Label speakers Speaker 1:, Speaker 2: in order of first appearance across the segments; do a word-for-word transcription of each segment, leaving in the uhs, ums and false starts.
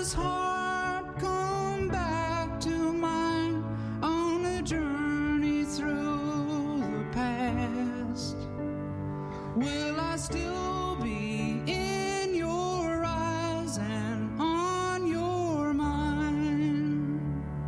Speaker 1: this heart come back to mine on a journey through the past? Will I still be in your eyes and on your mind?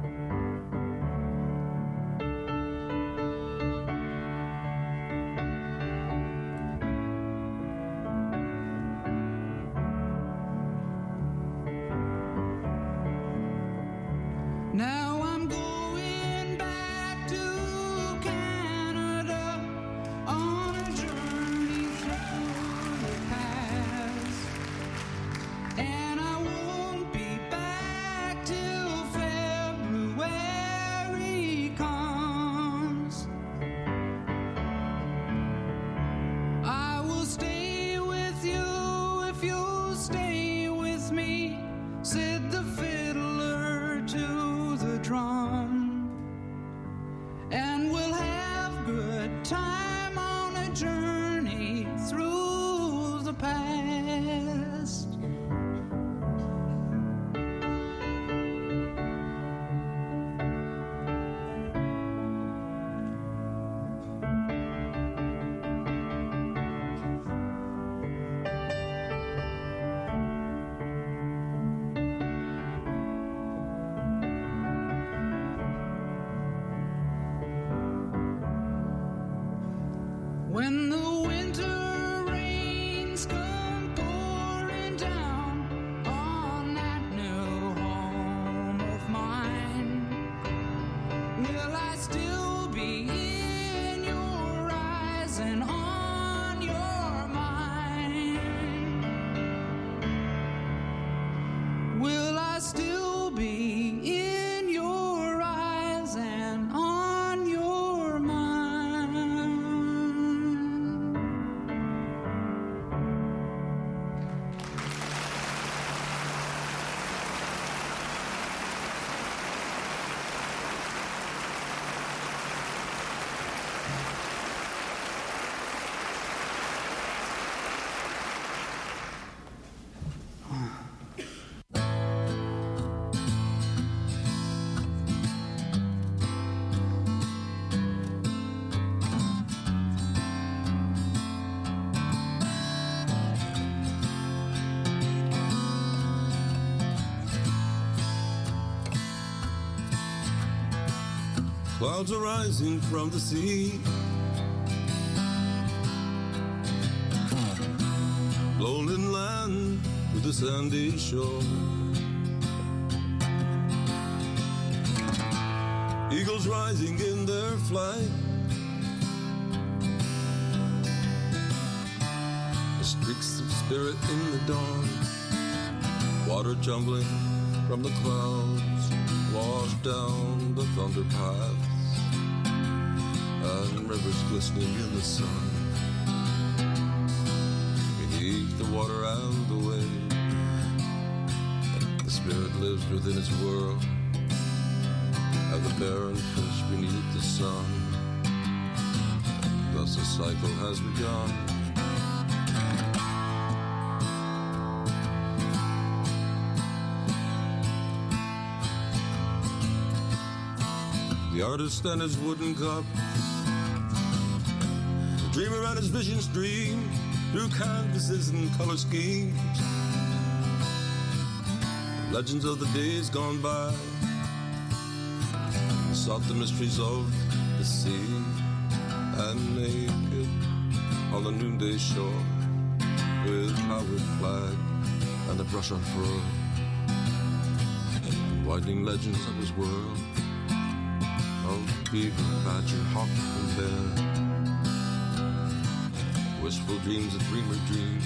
Speaker 1: Now I'm going back to Canada on a journey through the past, and I won't be back till February comes. I will stay with you if you'll stay with me, said the fiddler to the drum, and we'll have good time on a journey through the past. When the winter rains come pouring down on that new home of mine, will I still be in your eyes and on your mind? Will I still be in your eyes and on your mind?
Speaker 2: Clouds are rising from the sea, blown inland to the sandy shore. Eagles rising in their flight, the streaks of spirit in the dawn. Water tumbling from the clouds wash down the thunder paths, and rivers glistening in the sun. Beneath the water and the wave, the spirit lives within its world, and the barren fish beneath the sun. Thus a cycle has begun. The artist and his wooden cup, the dreamer and his visions dream through canvases and color schemes. Legends of the days gone by sought the mysteries of the sea, and naked on the noonday shore, with flowered flag and a brush unfurled, winding legends of his world, of beaver, badger, hawk, and bear. Wistful dreams a dreamer dreams,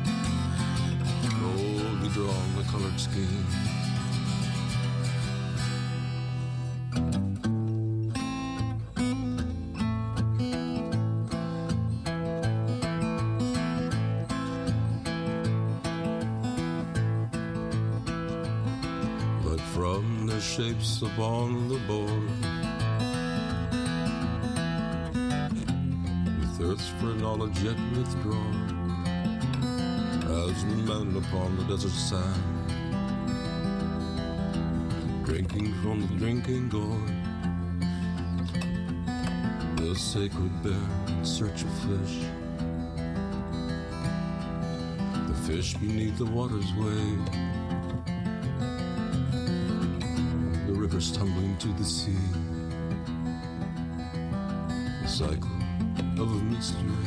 Speaker 2: boldly drawn the colored scheme. But from their shapes upon the board, thirst for knowledge yet withdrawn, as the men upon the desert sand drinking from the drinking gourd. The sacred bear in search of fish. The fish beneath the water's wave. The rivers tumbling to the sea. The cycle of a mystery.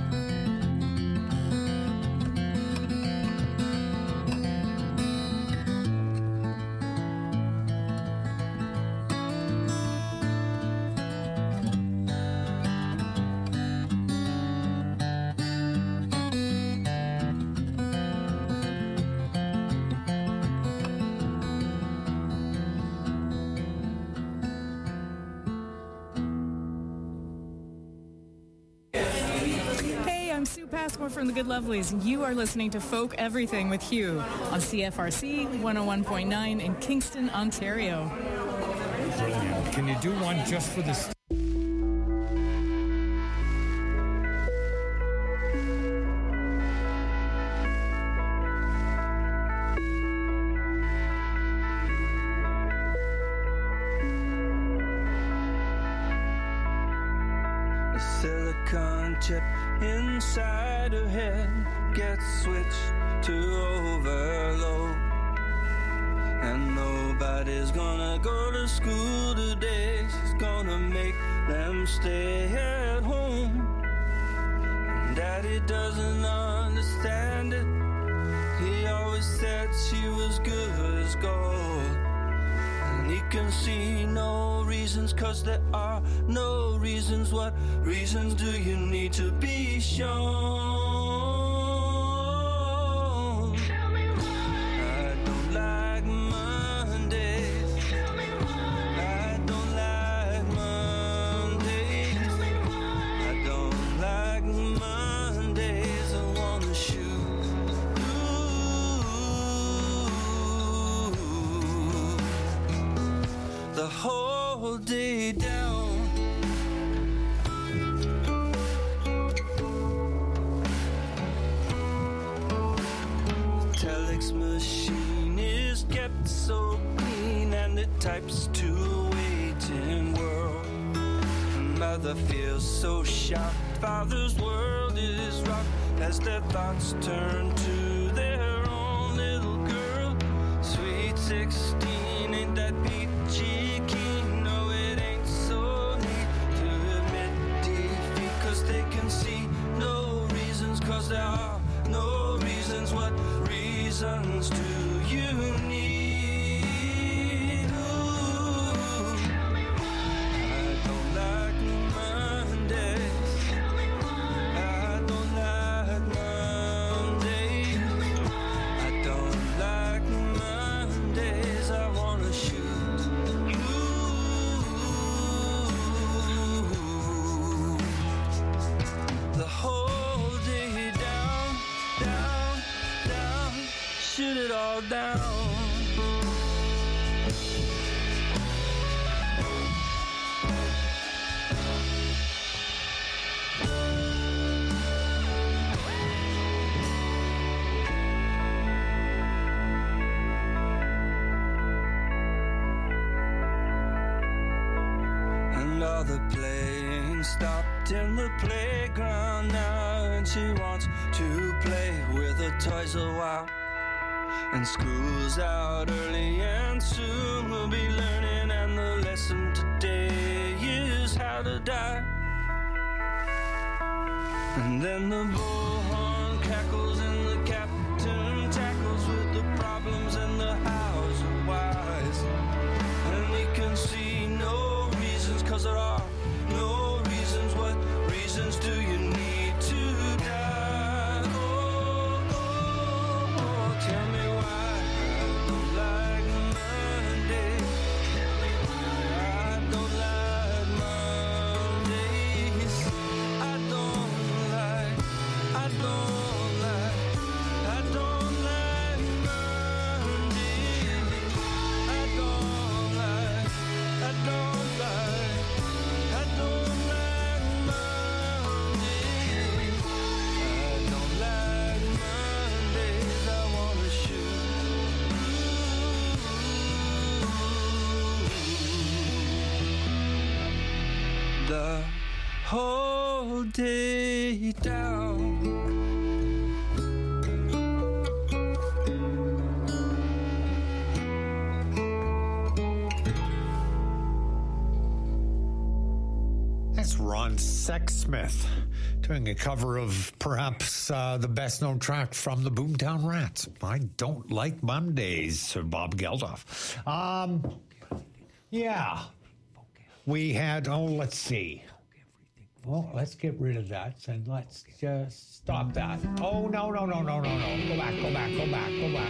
Speaker 3: From the Good Lovelies, you are listening to Folk Everything with Hugh on C F R C one oh one point nine in Kingston, Ontario.
Speaker 4: Brilliant. Can you do one just for this?
Speaker 5: A silicon chip inside her head gets switched to overload, and nobody's gonna go to school today. She's gonna make them stay at home, and Daddy doesn't understand it. He always said she was good as gold, and he can see no reasons, 'cause there are no reasons. What reasons do you need to be shown? Tell me why. I don't like Mondays. Tell me why. I don't like Mondays. Tell me why. I don't like Mondays. I wanna shoot. Ooh. The whole day down. Machine is kept so clean, and it types to a waiting world. Mother feels so shocked, Father's world is rocked as their thoughts turn to their own little girl. Sweet sixteen, ain't that peachy keen? No, it ain't so neat to admit defeat, 'cause they can see no reasons, 'cause there are no reasons. What reasons do you need? Ooh. Tell me why. I don't like Mondays. Tell me why. I don't like Mondays. Tell me why. I don't like Mondays. I wanna shoot. Ooh. The whole day down, down, down. Shoot it all down. And all the playing stopped in the playground now, and she wants to play with her toys a while. And school's out early, and soon we'll be learning, and the lesson today is how to die. And then the bullhorn cackles and the captain tackles with the problems and the hows and whys. And we can see no reasons, 'cause there are no reasons. What reasons do you need to die? Oh, oh, oh, tell me why. I don't like Monday. Tell me why. I don't like Mondays. I don't like, I don't like, I don't like Mondays. I don't like, I don't like, I don't like Mondays. the whole day down.
Speaker 6: That's Ron Sexsmith doing a cover of perhaps uh, the best-known track from the Boomtown Rats. I Don't Like Mondays, Bob Geldof. Um, yeah, we had, oh, let's see. Well, let's get rid of that and let's just stop that. Oh, no, no, no, no, no, no. Go back, go back, go back, go back.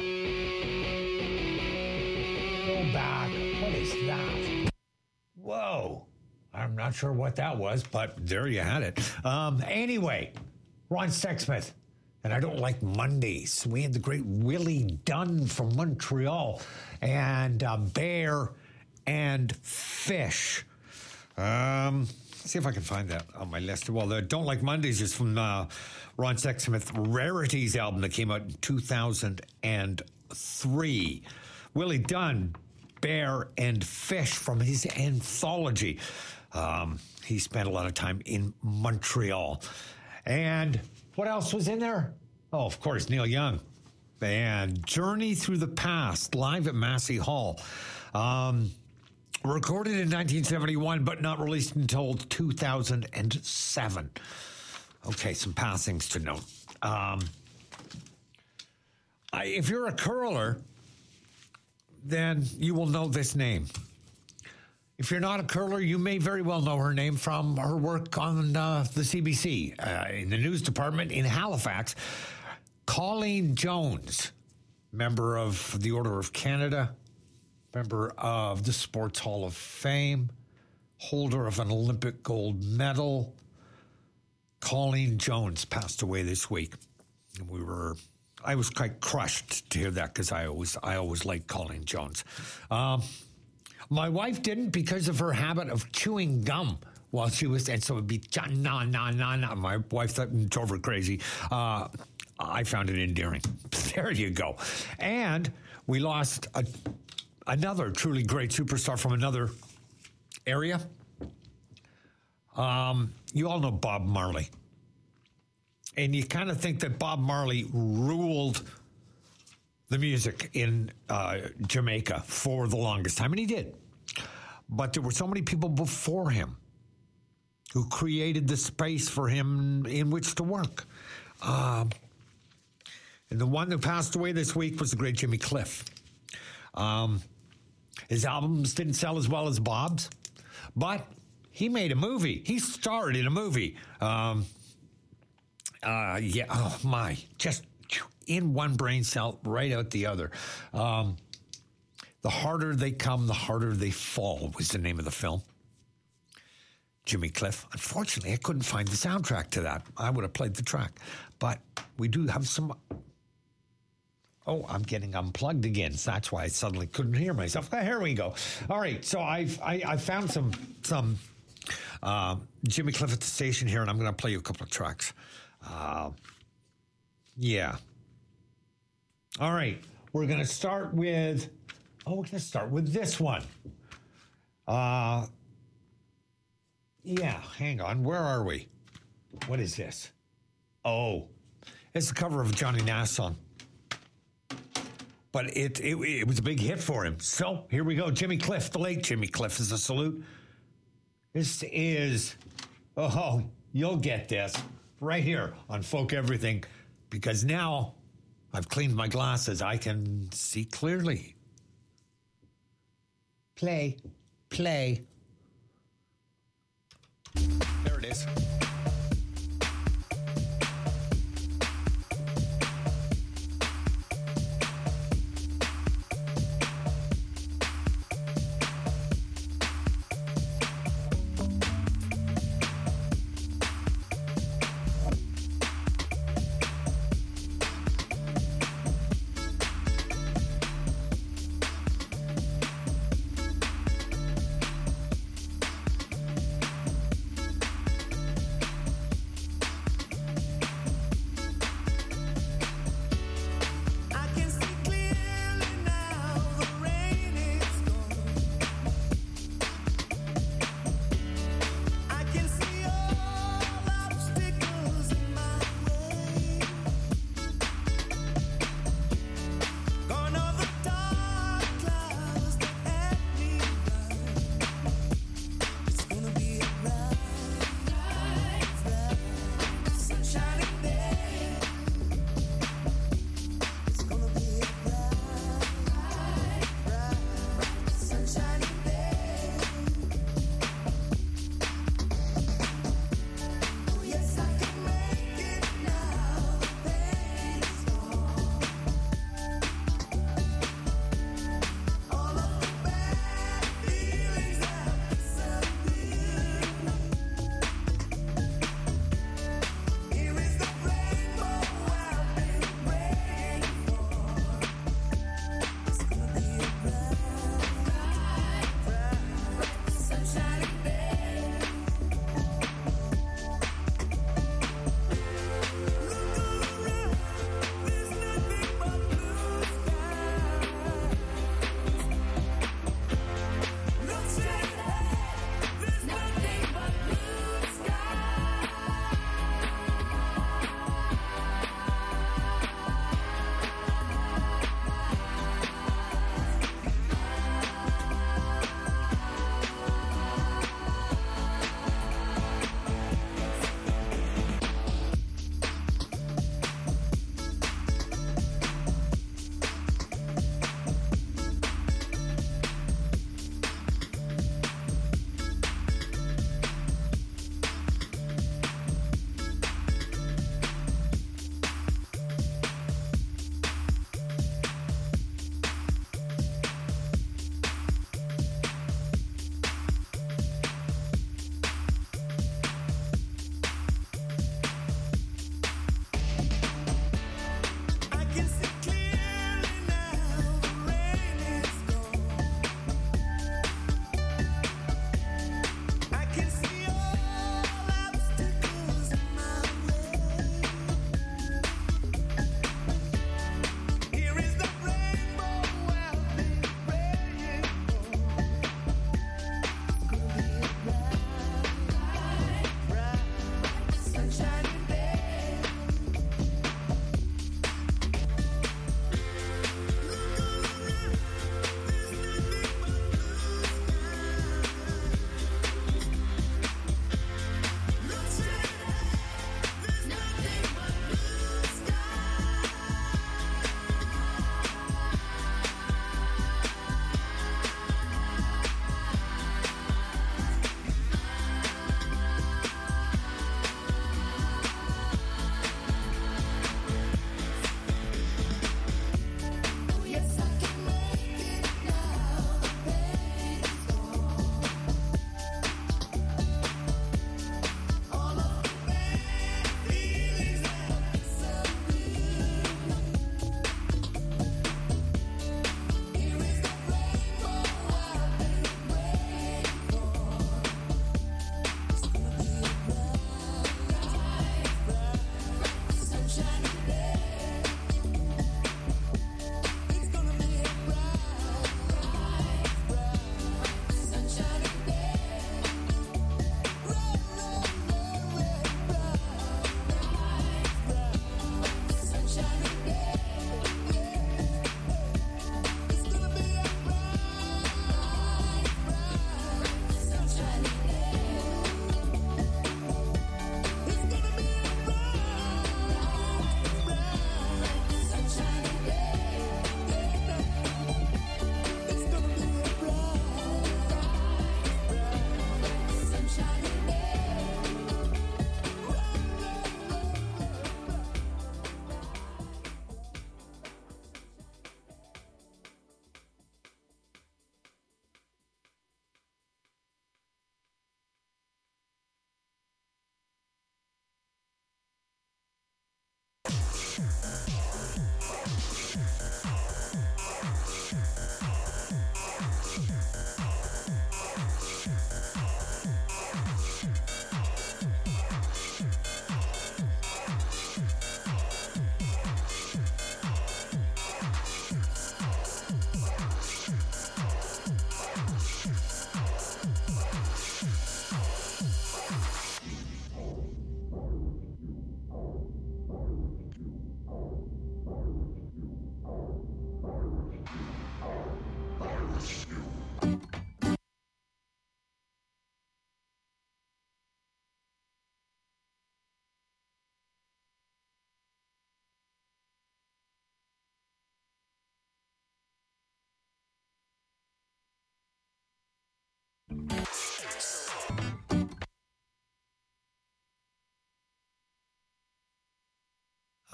Speaker 6: Go back. What is that? Whoa. I'm not sure what that was, but there you had it. Um, anyway, Ron Sexsmith, and I Don't Like Mondays. We had the great Willie Dunn from Montreal, and uh, Bear and Fish. Um, see if I can find that on my list. Well, the Don't Like Mondays is from uh, Ron Sexsmith Rarities album that came out in two thousand three. Willie Dunn, Bear and Fish from his anthology. Um, he spent a lot of time in Montreal. And what else was in there? Oh, of course, Neil Young. And Journey Through the Past, live at Massey Hall. Um, recorded in nineteen seventy-one, but not released until two thousand seven. Okay, some passings to note. Um, I, if you're a curler, then you will know this name. If you're not a curler, you may very well know her name from her work on uh, the C B C, uh, in the news department in Halifax. Colleen Jones, member of the Order of Canada, member of the Sports Hall of Fame, holder of an Olympic gold medal. Colleen Jones passed away this week. And we were, I was quite crushed to hear that because I always, I always liked Colleen Jones. Um, My wife didn't because of her habit of chewing gum while she was, and so it would be nah, nah, nah, nah. My wife thought it drove her crazy. Uh, I found it endearing. There you go. And we lost a, another truly great superstar from another area. Um, you all know Bob Marley. And you kind of think that Bob Marley ruled the music in uh, Jamaica for the longest time, and he did. But there were so many people before him who created the space for him in which to work. Um, and the one that passed away this week was the great Jimmy Cliff. Um, his albums didn't sell as well as Bob's, but he made a movie. He starred in a movie. Um, uh, yeah, oh my, just in one brain cell, right out the other. Um, The Harder They Come, The Harder They Fall was the name of the film. Jimmy Cliff. Unfortunately, I couldn't find the soundtrack to that. I would have played the track. But we do have some... Oh, I'm getting unplugged again. So that's why I suddenly couldn't hear myself. Oh, here we go. All right, so I've, I, I found some, some uh, Jimmy Cliff at the station here, and I'm going to play you a couple of tracks. Uh, yeah. All right, we're going to start with, oh, we're going to start with this one. Uh, yeah, hang on, where are we? What is this? Oh, it's the cover of a Johnny Nash song. But it, it, it was a big hit for him. So here we go, Jimmy Cliff, the late Jimmy Cliff is a salute. This is, oh, you'll get this right here on Folk Everything, because now I've cleaned my glasses. I can see clearly. Play, play. There it is.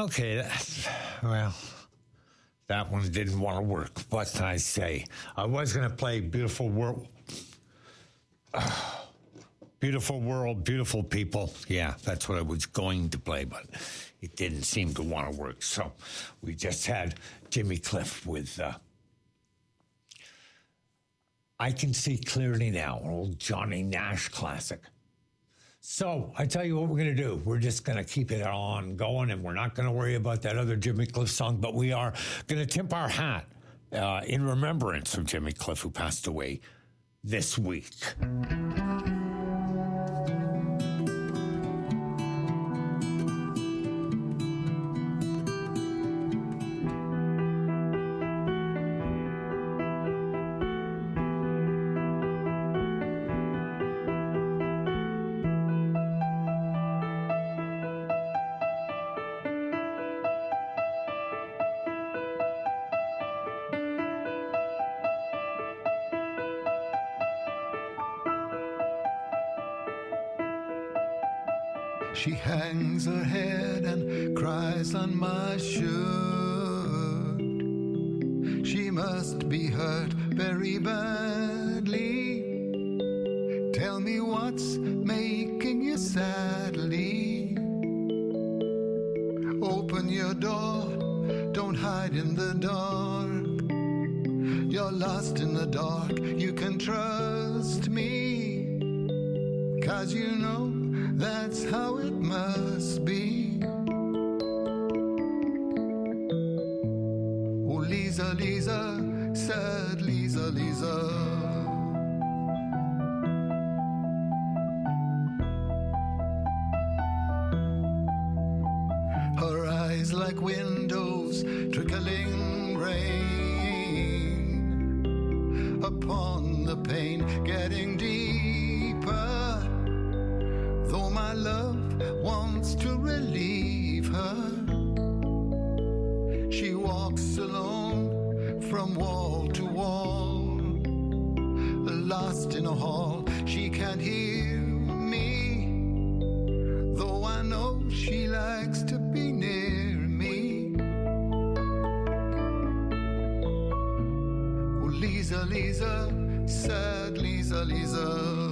Speaker 6: Okay, that, well, that one didn't want to work. What can I say? I was going to play Beautiful World. Uh, beautiful World, Beautiful People. Yeah, that's what I was going to play, but it didn't seem to want to work. So we just had Jimmy Cliff with uh, I Can See Clearly Now, an old Johnny Nash classic. So I tell you what we're going to do. We're just going to keep it on going, and we're not going to worry about that other Jimmy Cliff song, but we are going to tip our hat uh, in remembrance of Jimmy Cliff, who passed away this week.
Speaker 7: She hangs her head and cries on my shirt. She must be hurt very badly. Tell me what's making you sadly. Open your door, don't hide in the dark. You're lost in the dark, you can trust me. 'Cause you know that's how it must be. Oh, Lisa, Lisa, sad Lisa, Lisa. Her eyes like windows, trickling rain upon the pane, getting deeper. Though my love wants to relieve her, she walks alone from wall to wall, lost in a hall. She can't hear me, though I know she likes to be near me. Oh, Lisa, Lisa, sad Lisa, Lisa.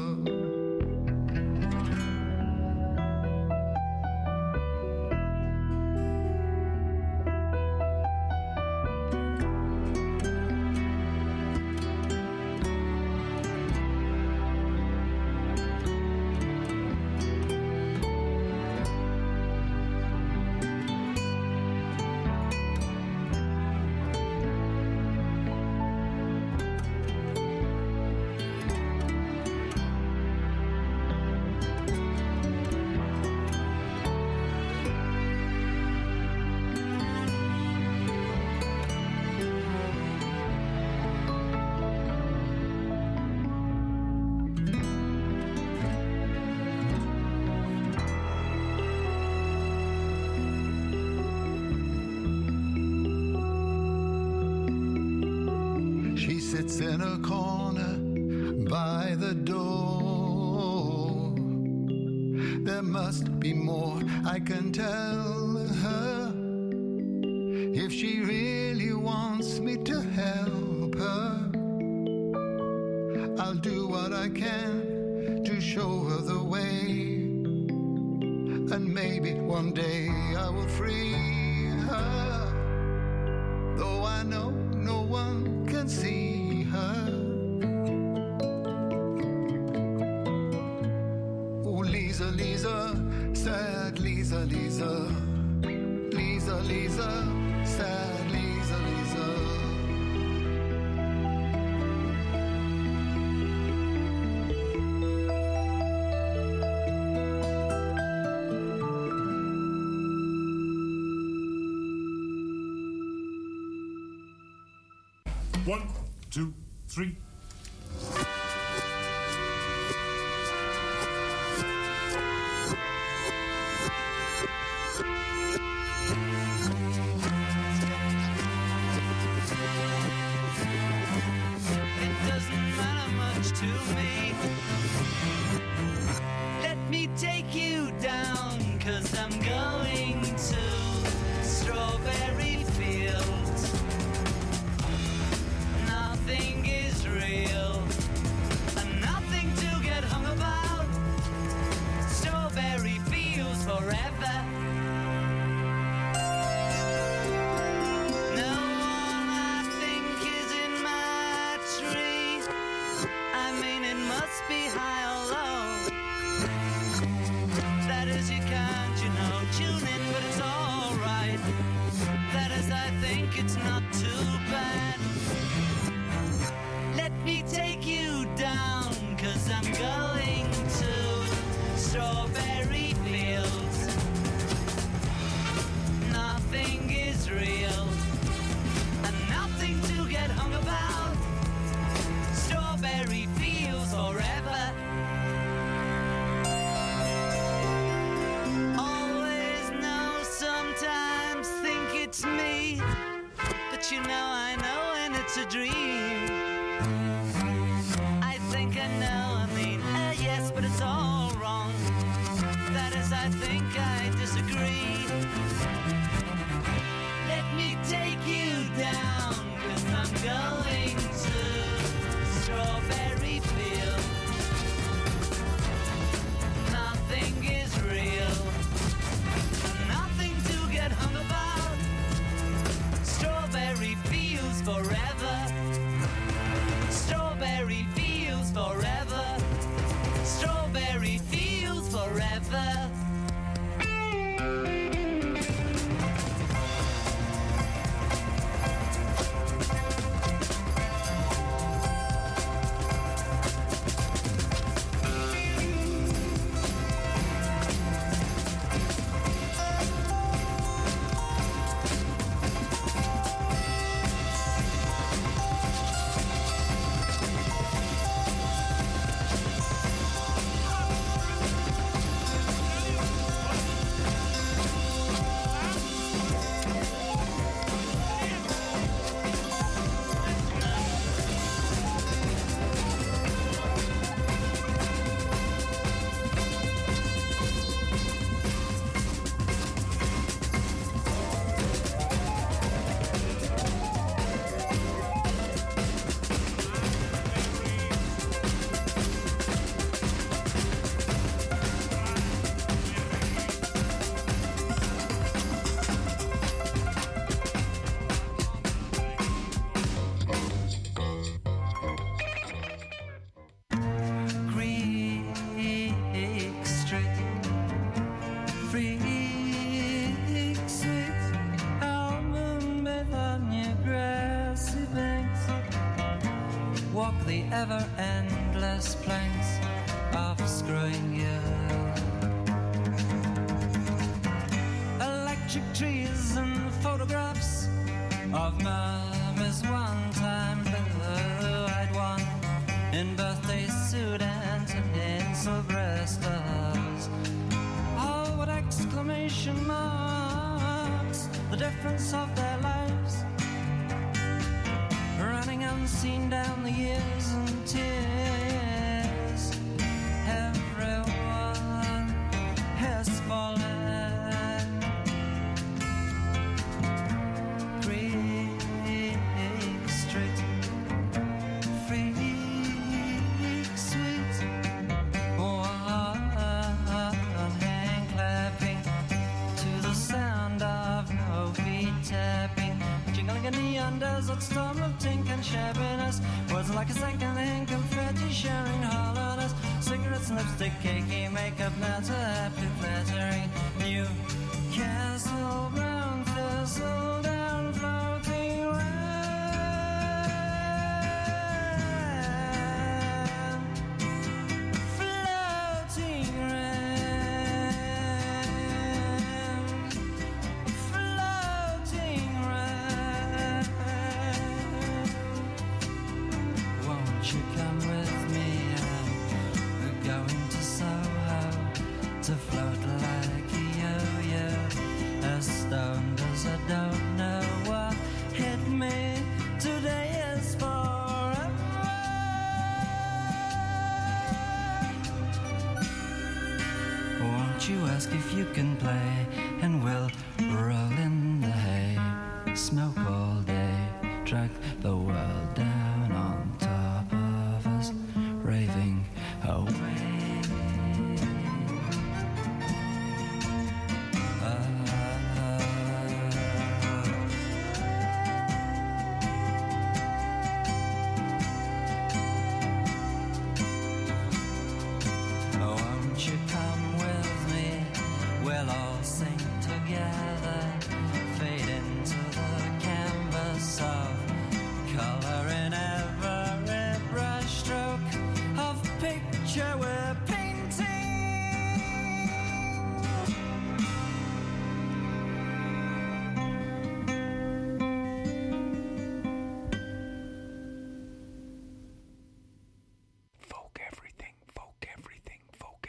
Speaker 7: Sits in a corner by the door. There must be more, I can tell her. If she really wants me to help her, I'll do what I can to show her the way. And maybe one day I will free her, though I know no one can see her. Oh, Lisa, Lisa, sad Lisa, Lisa. Lisa, Lisa, sad Lisa, Lisa.
Speaker 8: One, two, three.
Speaker 1: It doesn't matter much to me. Let me take you down, 'cause I'm going to it's not too bad. Let me take you down, 'cause I'm going to strawberry fields. Nothing is real, and nothing to get hung about. Strawberry fields forever. Always know, sometimes think it's me, but you know I know when it's a dream. I think I know, I mean, uh, yes, but it's all wrong. That is, I think I disagree. Let me take you down, 'cause I'm going to strawberry field. Nothing is real, nothing to get hung about. Strawberry fields forever. Strawberry fields forever. Strawberry fields forever.
Speaker 5: ever endless planks of screwing you. Electric trees and photographs of mummies one time blue-eyed one in birthday suit and tinsel breast gloves. Oh, what exclamation marks the difference of their lives, running unseen down the years and tears. Everyone has fallen. Greek Street, freak sweet, one hand clapping to the sound of no feet tapping, jingling a neon desert storm of tink and shabbiness. Words like a second-hand confetti sharing hollowness. Cigarettes, lipstick, cakey makeup, matter, happy flattering. New castle, brown thistle down, floating round, floating round, floating round. Won't you come with me? I'm going to Soho to float like a yo-yo, as stoned as I don't know what hit me. Today is forever. Won't you ask if you can play, and we'll roll in the hay, smoke all day, drag the world down on top of us, raving away. Won't you come with me? We'll all sing together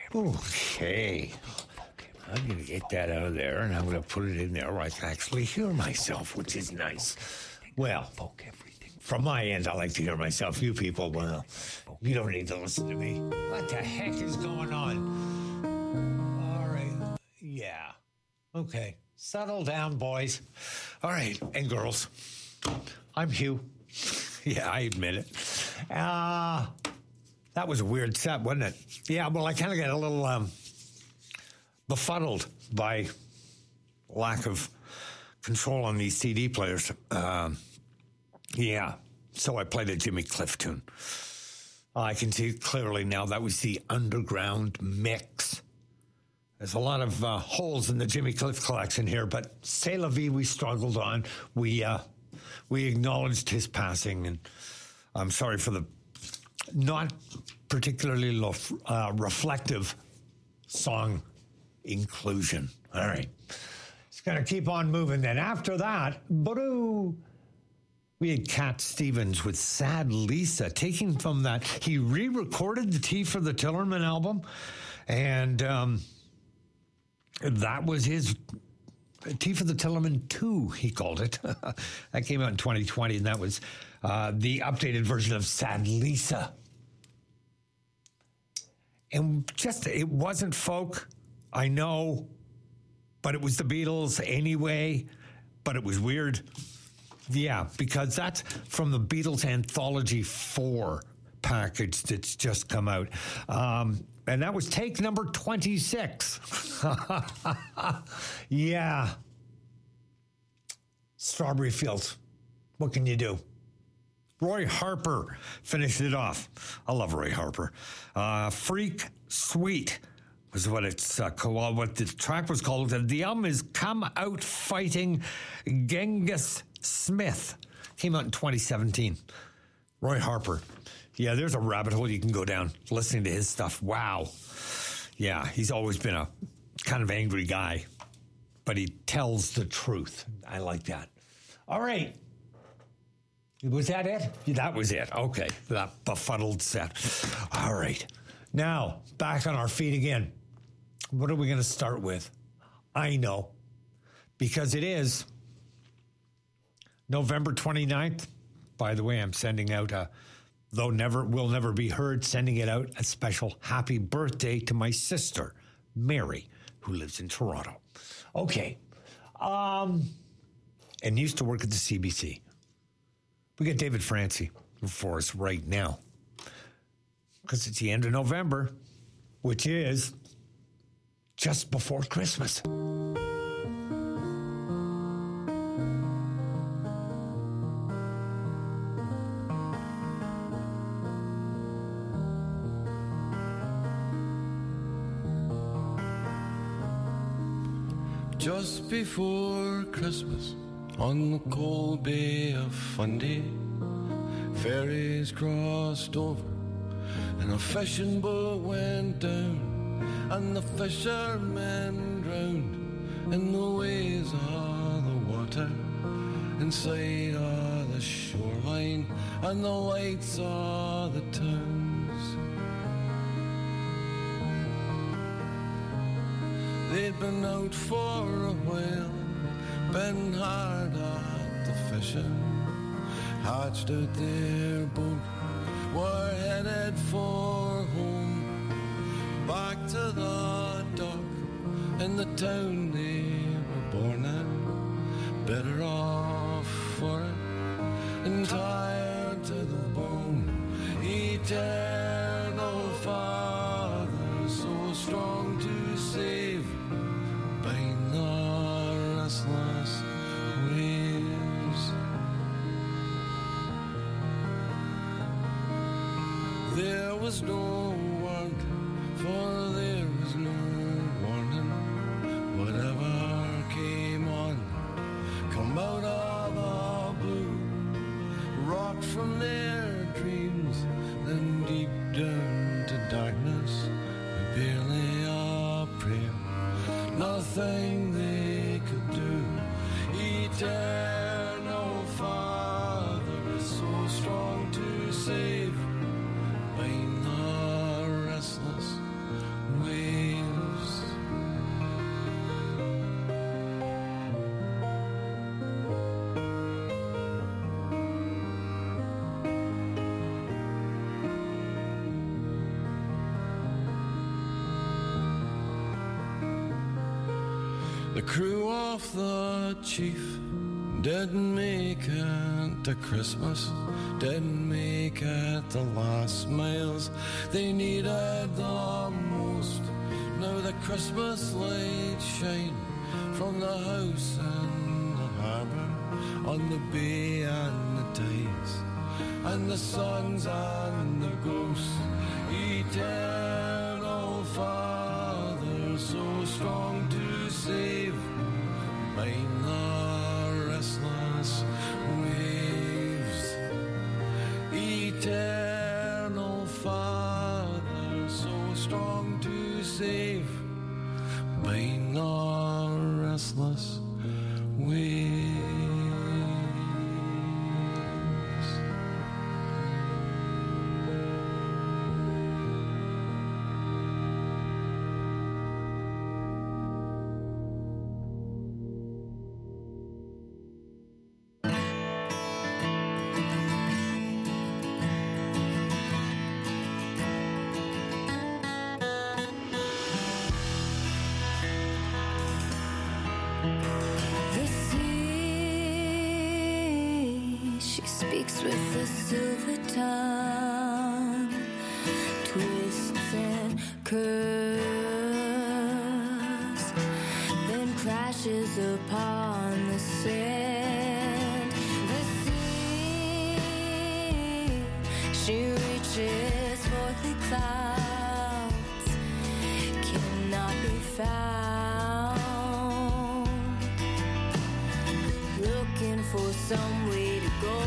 Speaker 6: Okay. I'm going to get that out of there, and I'm going to put it in there where I can actually hear myself, which is nice. Well, from my end, I like to hear myself. You people, well, you don't need to listen to me. What the heck is going on? All right. Yeah. Okay. Settle down, boys. All right. And girls. I'm Hugh. Yeah, I admit it. Uh, that was a weird set, wasn't it? Yeah, well, I kind of got a little um, befuddled by lack of control on these C D players. Um, yeah, so I played a Jimmy Cliff tune. I can see clearly now that was the underground mix. There's a lot of uh, holes in the Jimmy Cliff collection here, but C'est la vie, we struggled on. We uh, we acknowledged his passing, and I'm sorry for the not particularly lo- uh, reflective song inclusion. All right. It's going to keep on moving then. After that, boo, we had Cat Stevens with Sad Lisa, taking from that. He re-recorded the Tea for the Tillerman album, and um, that was his Tea for the Tillerman two, he called it. That came out in twenty twenty, and that was uh, the updated version of Sad Lisa. And just, it wasn't folk, I know, but it was the Beatles anyway, but it was weird. Yeah, because that's from the Beatles Anthology four package that's just come out. Um, and that was take number twenty-six. Yeah. Strawberry Fields. What can you do? Roy Harper finished it off. I love Roy Harper. Uh, Freak Sweet was what it's uh, called, what the track was called. The album is Come Out Fighting Genghis Smith. Came out in twenty seventeen. Roy Harper. Yeah, there's a rabbit hole you can go down listening to his stuff. Wow. Yeah, he's always been a kind of angry guy, but he tells the truth. I like that. All right. Was that it? That was it. Okay. That befuddled set. All right. Now, back on our feet again. What are we going to start with? I know. Because it is November twenty-ninth. By the way, I'm sending out a, though never will never be heard, sending it out a special happy birthday to my sister, Mary, who lives in Toronto. Okay. Um, and used to work at the C B C. We got David Francie for us right now because it's the end of November, which is just before Christmas.
Speaker 9: Just before Christmas, on the cold bay of Fundy, ferries crossed over and a fishing boat went down, and the fishermen drowned in the waves of the water, inside of the shoreline and the lights of the towns. They'd been out for a while, been hard at the fishing, hatched out their boat, were headed for home, back to the dock in the town they were born in, better off for it, and tired to the bone, eternal Father, so strong to save, bind the restless waves. There was no warrant, for there was no warning. Whatever came on, come out of the blue, rocked from their dreams, then deep down to darkness, with barely a prayer, nothing they could do. Eternal Father, so strong to save, bind the restless waves. The crew of the Chief didn't make it to Christmas, didn't make it the last miles they needed the most. Now the Christmas lights shine from the house in the harbour, on the bay and the tides, and the suns and the ghosts. Eternal Father, so strong to save, bind the restless waves. Eternal Father, so strong to save, bind the restless waves.
Speaker 10: With the silver tongue, twists and curves, then crashes upon the sand. The sea, she reaches for the clouds, cannot be found, looking for some way to go.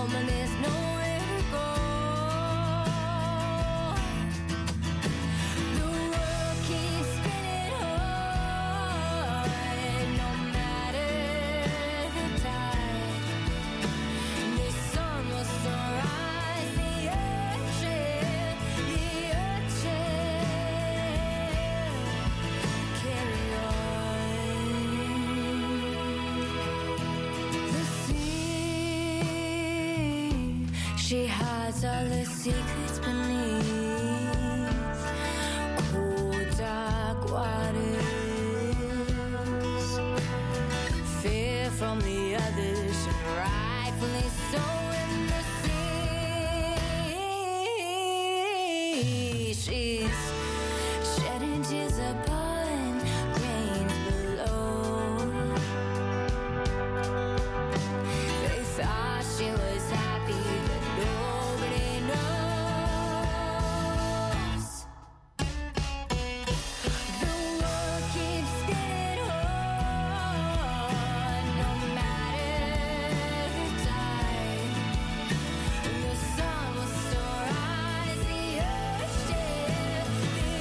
Speaker 10: She hides all the secrets beneath cold dark waters. Fear from the others, and rightfully so in the sea. She's shedding tears upon grains below. They thought she was happy, but nobody knows. The world keeps spinning on, no matter the tide. The sun will still rise, the ocean, the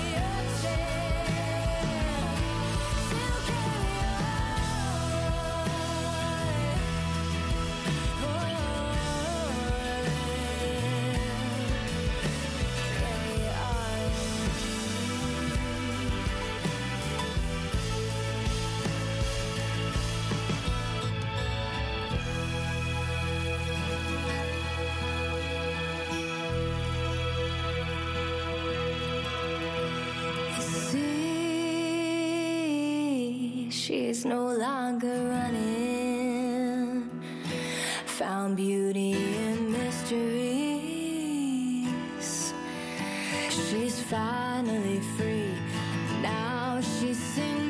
Speaker 10: ocean still carry see, she's no longer running, found beauty in mysteries. She's finally free, now she's singing.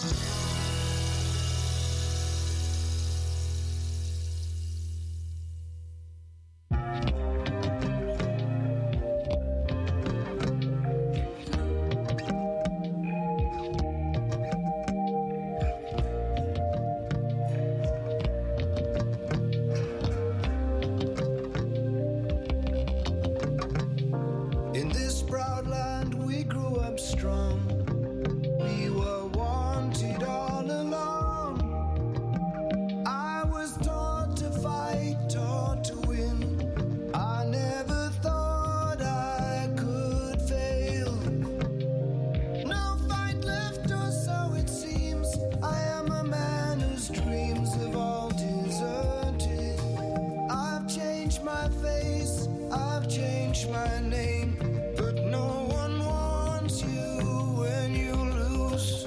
Speaker 11: In this proud land we grew up strong. We were wanted all along. I was taught to fight, taught to win. I never thought I could fail. No fight left, or so it seems. I am a man whose dreams have all deserted. I've changed my face, I've changed my name, but no one wants you when you lose.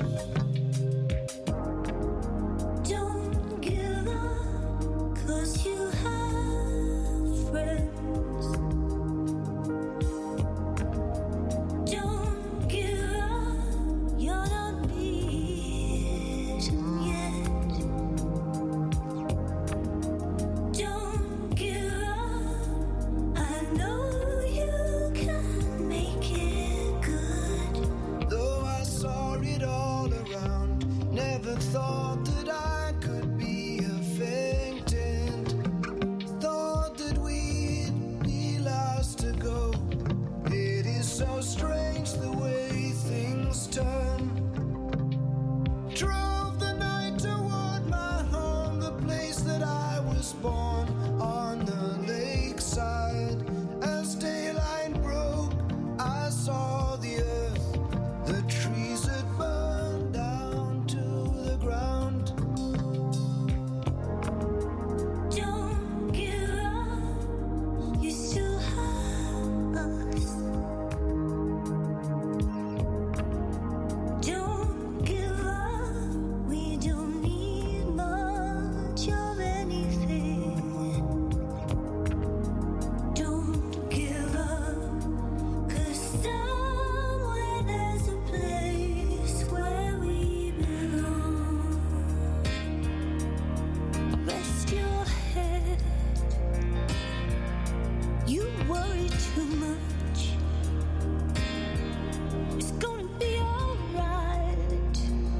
Speaker 10: Don't give up, 'cause you have friends. Don't give up, you're not beaten yet. Don't give up, I know you can make it good.
Speaker 11: Though I saw it all around, never thought that I could be a faintant. Thought that we'd be last to go. It is so strange the way things turn. Drove the night toward my home, the place that I was born, on the lakeside. As daylight broke, I saw the earth, the trees had burned down to the ground.
Speaker 10: Don't give up, you still have us. Don't give up, we don't need much of anything. Don't give up, 'cause somewhere there's a place where we belong. Rest your head, you worry too much. It's gonna be alright.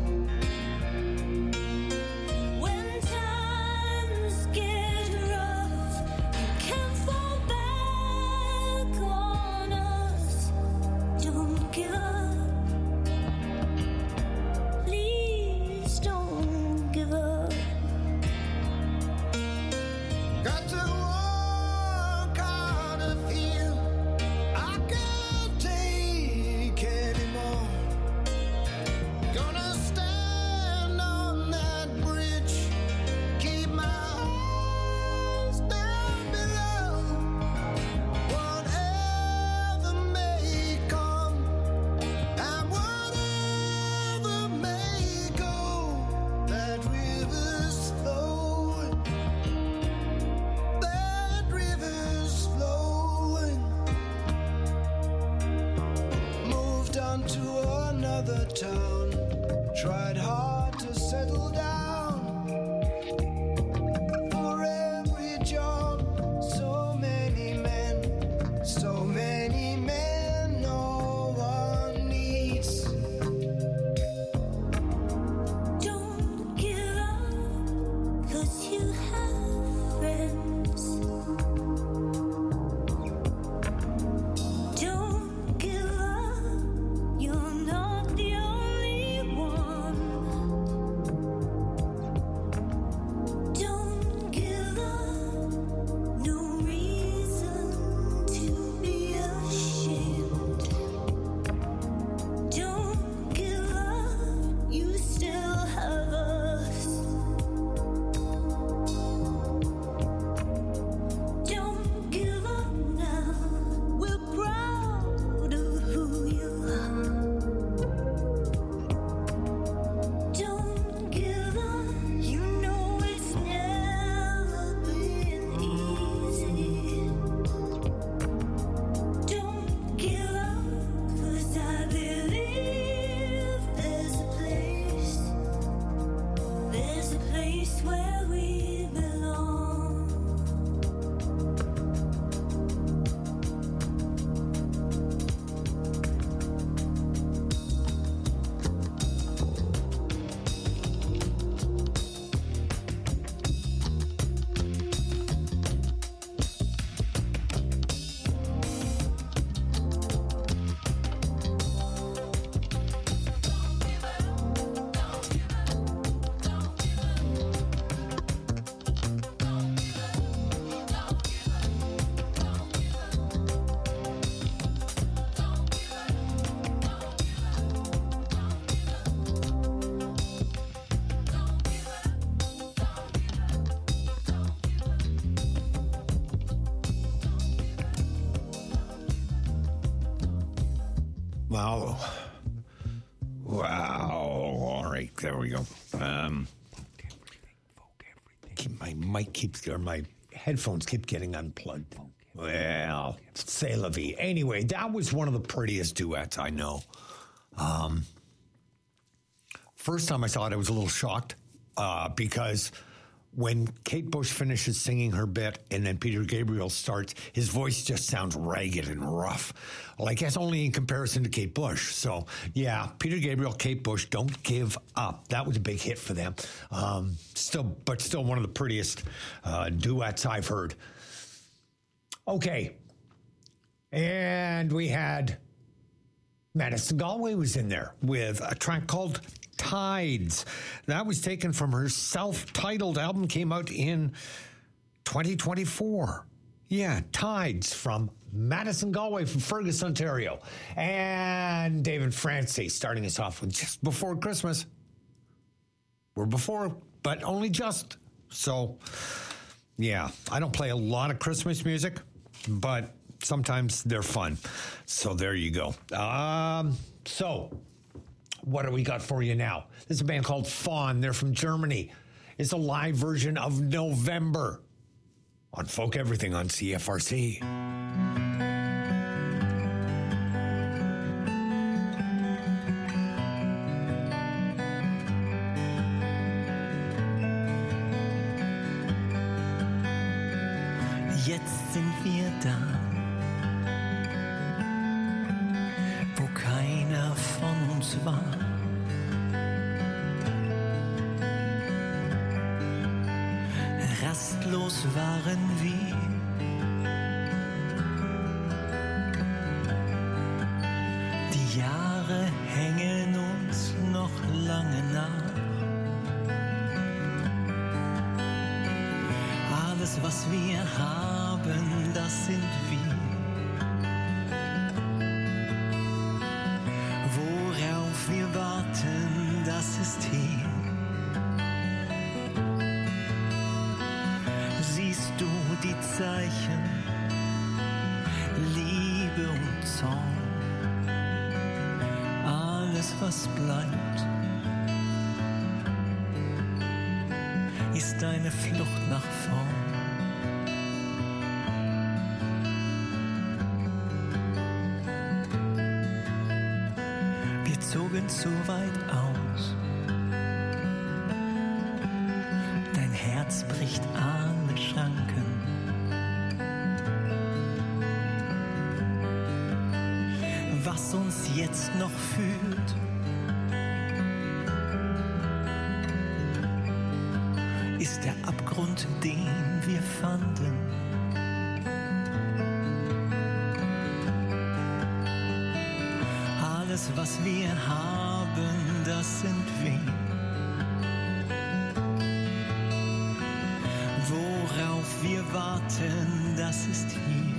Speaker 10: When times get rough, you can't fall back on us. Don't give up, please don't give up.
Speaker 11: Got to walk out of here. I can't take anymore. Gonna stand on that bridge, keep my eyes down below. Whatever may come and whatever may go, that river's flowing. That river's flowing. Moved on to another town. Tried hard to settle down. For every job, so many men, so many men no one needs.
Speaker 10: Don't give up, 'cause you have friends. Don't give up, you're not the only one.
Speaker 6: Wow. Wow. All right, there we go. Um, keep, my mic keeps, or my headphones keep getting unplugged. Well, c'est la vie. Anyway, that was one of the prettiest duets I know. Um, first time I saw it, I was a little shocked uh, because when Kate Bush finishes singing her bit and then Peter Gabriel starts, his voice just sounds ragged and rough. Well, I guess only in comparison to Kate Bush. So, yeah, Peter Gabriel, Kate Bush, Don't Give Up. That was a big hit for them. Um, still, but still one of the prettiest uh, duets I've heard. Okay. And we had Madison Galway was in there with a track called Tides. That was taken from her self-titled album, came out in twenty twenty-four. Yeah, Tides from Madison Galway from Fergus, Ontario. And David Francie starting us off with Just Before Christmas. We're before, but only just. So, yeah, I don't play a lot of Christmas music, but sometimes they're fun. So there you go. Um, so... What do we got for you now? This is a band called Fawn. They're from Germany. It's a live version of November on Folk Everything on C F R C.
Speaker 12: Jetzt sind wir da, wo keiner von uns war. Rastlos waren wir, die Jahre hängen uns noch lange nach. Alles, was wir haben, das sind wir. Worauf wir warten, das ist hier. Siehst du die Zeichen, Liebe und Zorn, alles was bleibt, ist eine Flucht nach vorn. Wir zogen zu weit aus, dein Herz bricht alle Schranken. Was uns jetzt noch fühlt, ist der Abgrund, den wir fanden. Alles, was wir haben, das sind wir. Worauf wir warten, das ist hier.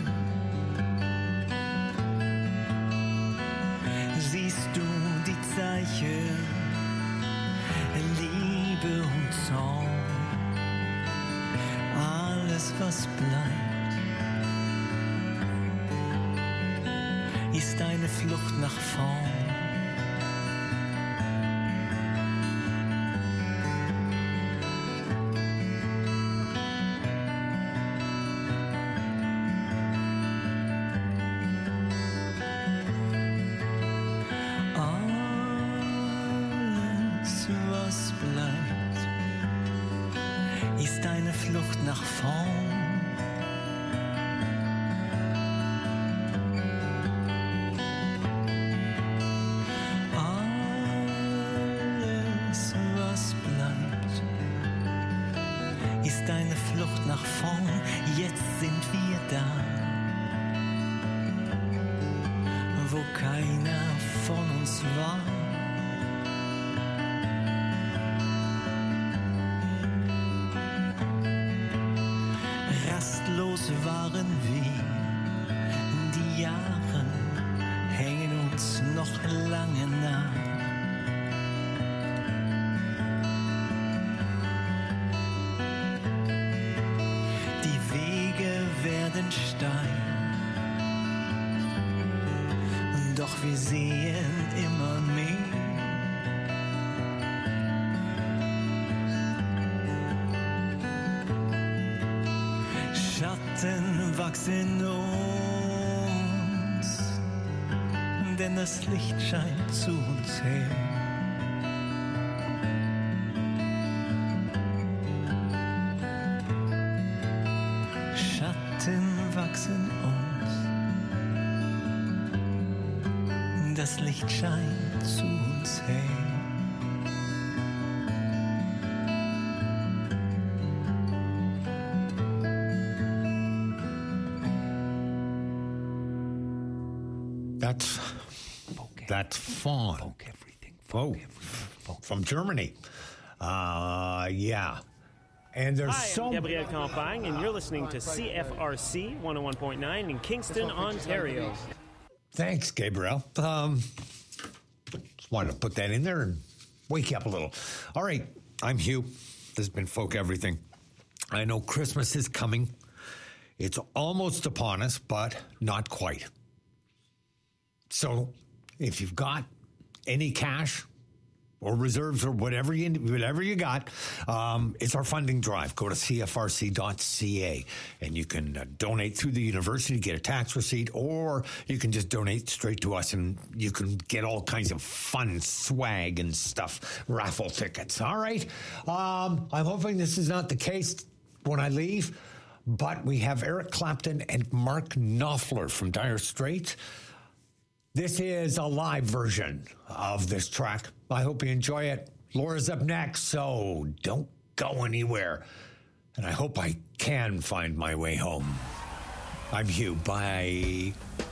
Speaker 12: Siehst du die Zeichen, Liebe und Zorn, alles was bleibt, ist eine Flucht nach vorn. Nach vorn. Alles, was bleibt, ist eine Flucht nach vorn. Jetzt sind wir da, wo keiner von uns war. Rastlos waren wir, die Jahre hängen uns noch lange nach. Die Wege werden steil, doch wir sehen immer mehr. Schatten wachsen uns, denn das Licht scheint zu uns her. Schatten wachsen uns, das Licht scheint zu uns her.
Speaker 6: That's that's fun. Folk everything. Folk oh, everything. From Germany. Uh, yeah. And there's
Speaker 13: Hi,
Speaker 6: so
Speaker 13: I'm Gabriel Campagne, and you're listening to C F R C one oh one point nine in Kingston, Ontario.
Speaker 6: Thanks, Gabriel. Um, just wanted to put that in there and wake you up a little. All right, I'm Hugh. This has been Folk Everything. I know Christmas is coming. It's almost upon us, but not quite. So if you've got any cash or reserves or whatever you whatever you got, um, it's our funding drive. Go to C F R C dot C A and you can uh, donate through the university, get a tax receipt, or you can just donate straight to us and you can get all kinds of fun swag and stuff, raffle tickets. All right. Um, I'm hoping this is not the case when I leave, but we have Eric Clapton and Mark Knopfler from Dire Straits. This is a live version of this track. I hope you enjoy it. Laura's up next, so don't go anywhere. And I hope I can find my way home. I'm Hugh. Bye.